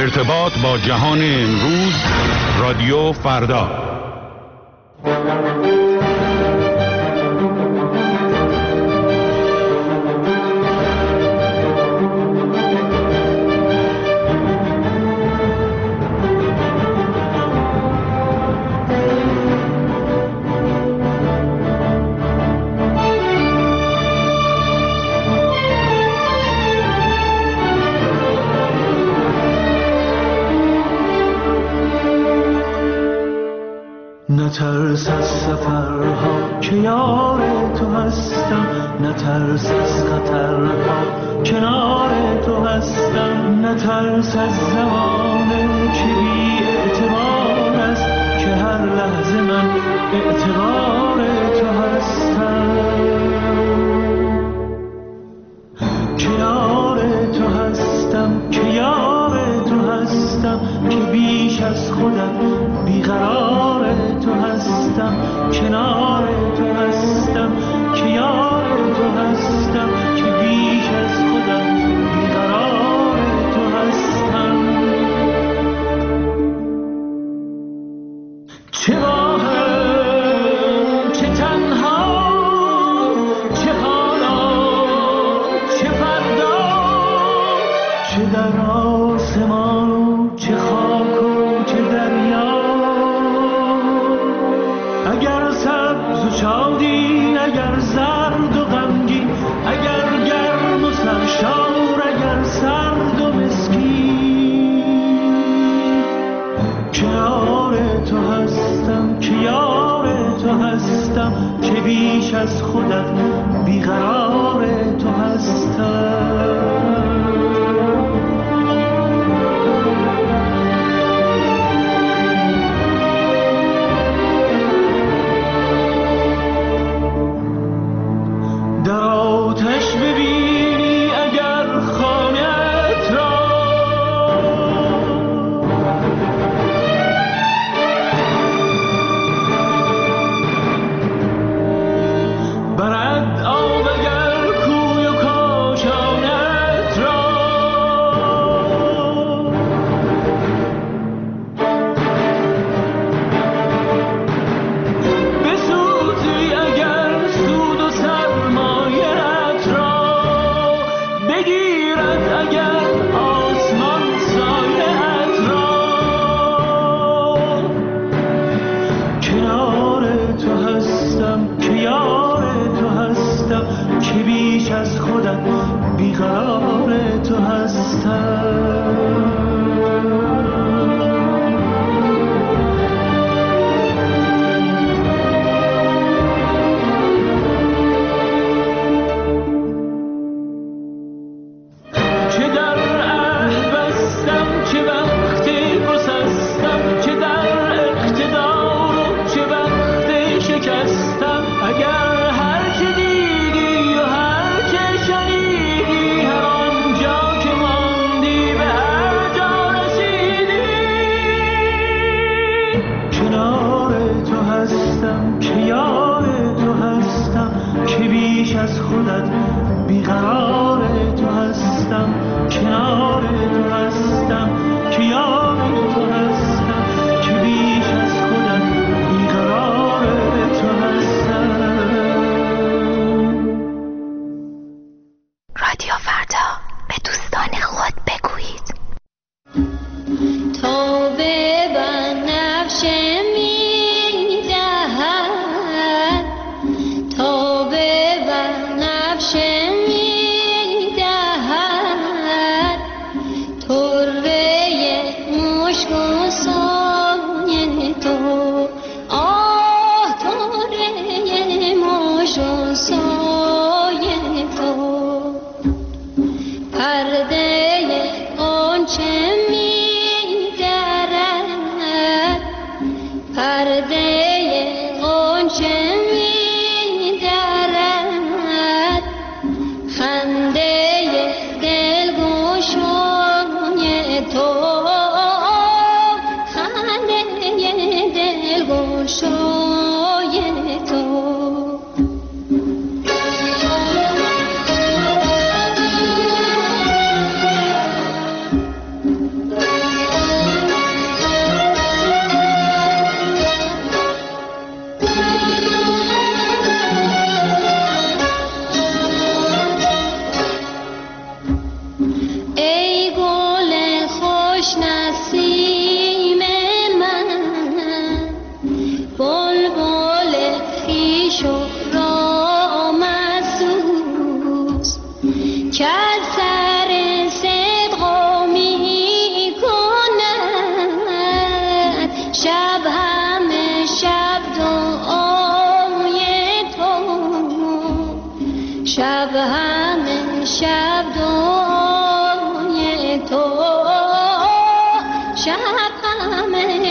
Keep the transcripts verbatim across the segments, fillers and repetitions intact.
ارتباط با جهان امروز، رادیو فردا. نترس از سفرها که یار تو هستم، نترس از خطرها کنار تو هستم، نترس از زمانه که بی اعتبار است، که هر لحظه من اعتبار تو هستم، که یار تو هستم، که یار تو هستم، که بیش از خودت بیقرار تو هستم، کنار تو هستم، که یار تو هستم، که بیش از خودم بیقرار تو هستم. چه با هم، چه تنها، چه حالا، چه فردا، چه در آسمان و چه خاک و چه دریا، اگر سبز و شادی، اگر زرد و غمگین، اگر گرم و سرشار، اگر سرد و مسکین، که یار تو هستم، که یار تو هستم، که بیش از خودت بیقرار تو هستم. برد آب اگر کوی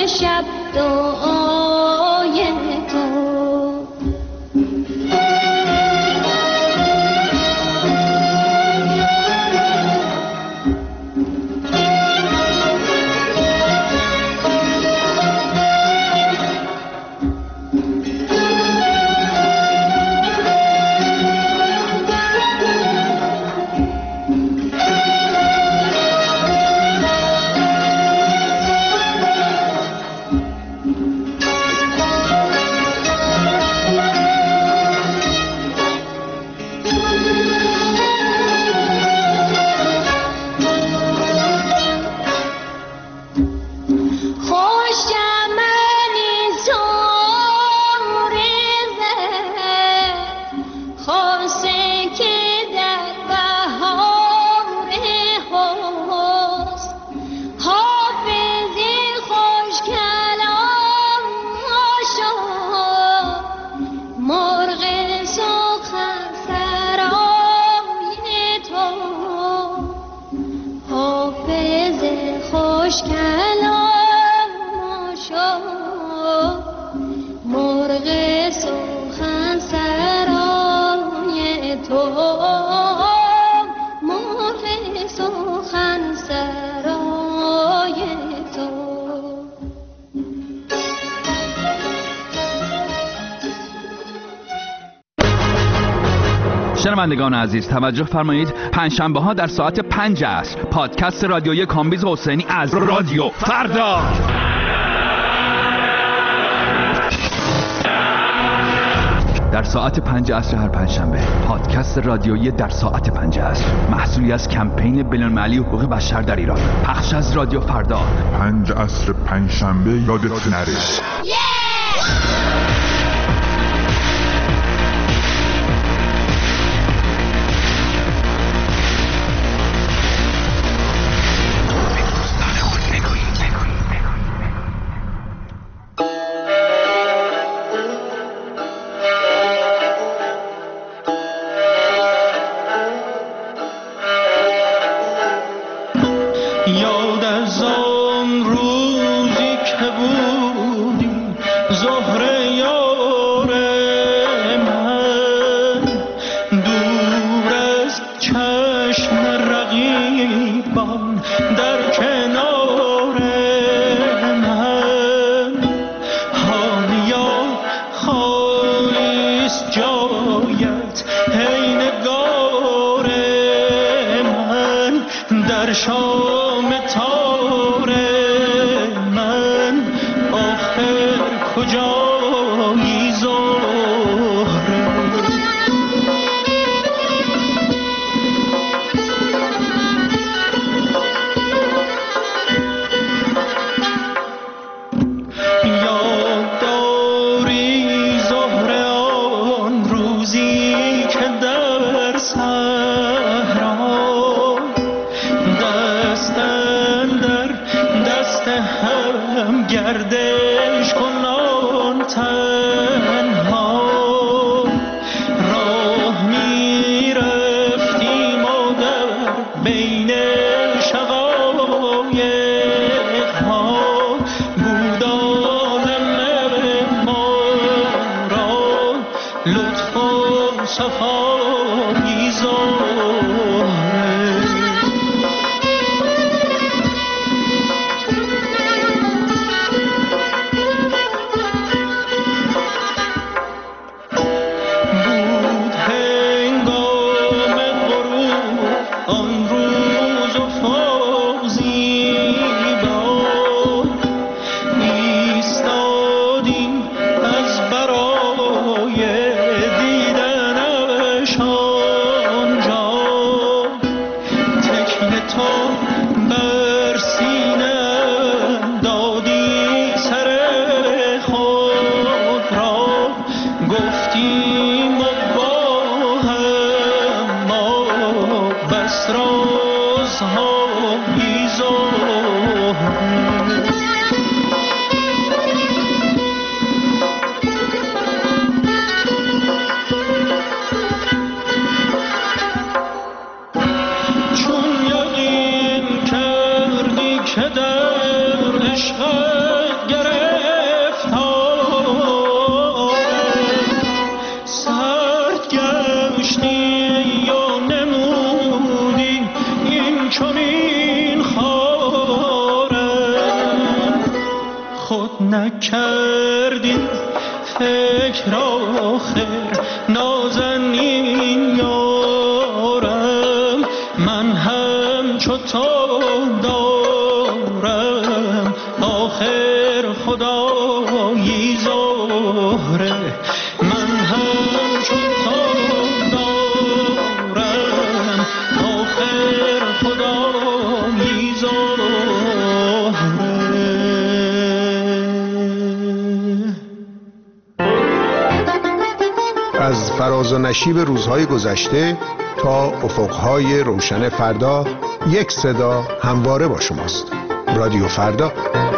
شب دعای تو. شنوندگان عزیز توجه فرمایید، پنجشنبه ها در ساعت پنج عصر پادکست رادیویی کامبیز حسینی از رادیو فردا. در ساعت پنج عصر هر پنجشنبه پادکست رادیویی در ساعت پنج عصر، محصولی از کمپین بین‌المللی حقوق بشر در ایران، پخش از رادیو فردا. پنج عصر پنجشنبه یادت نره. یاد از آن روزی که بودی زهره یار من، دور از چشم رقیبان در کنار من، حالیا خالیست جایت ای نگار من، در شام تار من آخر کجایی زهره. یاد داری زهره آن روزی که در صحرا دستن در دست هم گردش کنان تنها راه می رفتیم و در بین شقایق ها بود عالم ما را لطف و صفایی زهره. نکردی فکر آخر نازنین یارم، من هم چو تو دارم آخر خدایی زهره، من هم چو تو دارم آخر خدایی زهره. از فراز و نشیب روزهای گذشته تا افقهای روشن فردا، یک صدا همواره با شماست. رادیو فردا.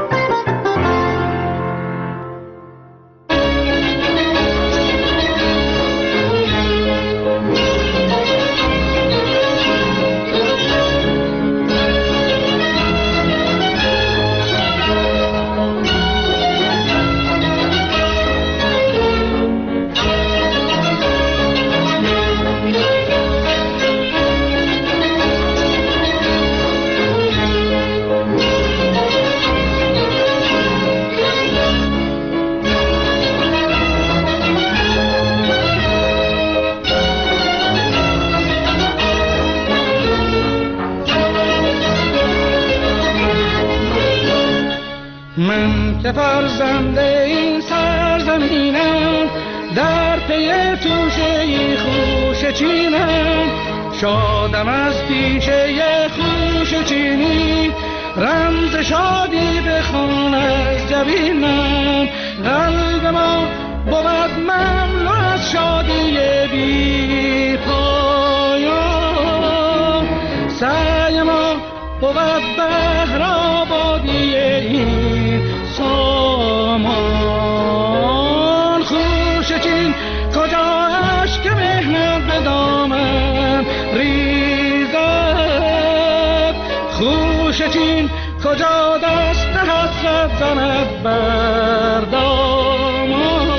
من که فرزنده این سرزمینم، در پی توشه خوش چینم، شادم از پیشه خوش چینی، رمز شادی بخوان از جبینم. قلب ما بود مملو از شادی بی پایان، سعی ما بود بهر آبادی این سامان. خوش چین کجا اشک مهنت به دامن ریزد، خوش چین کجا دست حسرت زند بر دامان.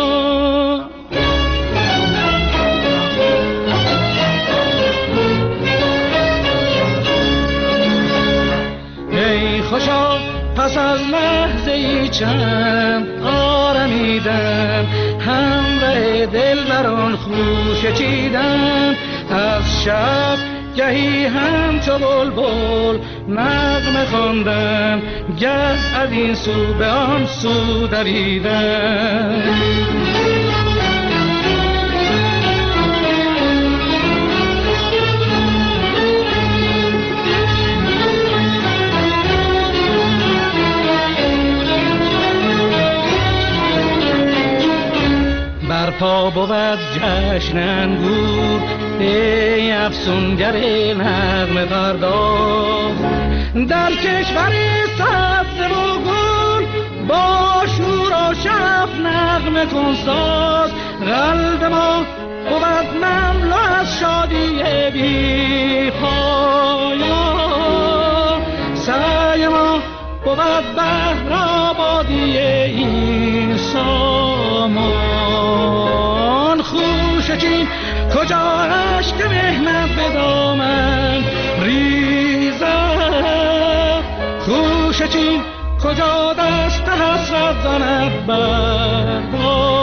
ای خوشا پس از لحظه ای چند آرمیدن، همراه دل بران خوش چیدن، از شب گهی هم چو بلبل نغمه خواندن، گه از این سو به آن سو دویدن. برپا بود جشن انگور، ای افسونگر نغمه پرداز، در کشور سبز و گل با شور و شف نغمه کن ساز. قلب ما بود مملو از شادی بی پایان، سعی ما بود بهر آبادی این سامان. خوش چین کجا اشک مهنت به دامن ریزد، خوش چین کجا دست حسرت زند بر